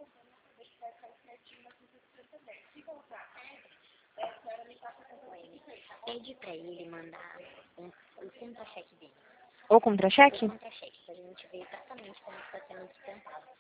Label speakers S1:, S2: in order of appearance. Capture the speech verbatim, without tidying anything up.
S1: Pede pra ele mandar um, o contra-cheque dele.
S2: O contra-cheque?
S1: O contra-cheque, pra gente ver exatamente como está sendo dispensado.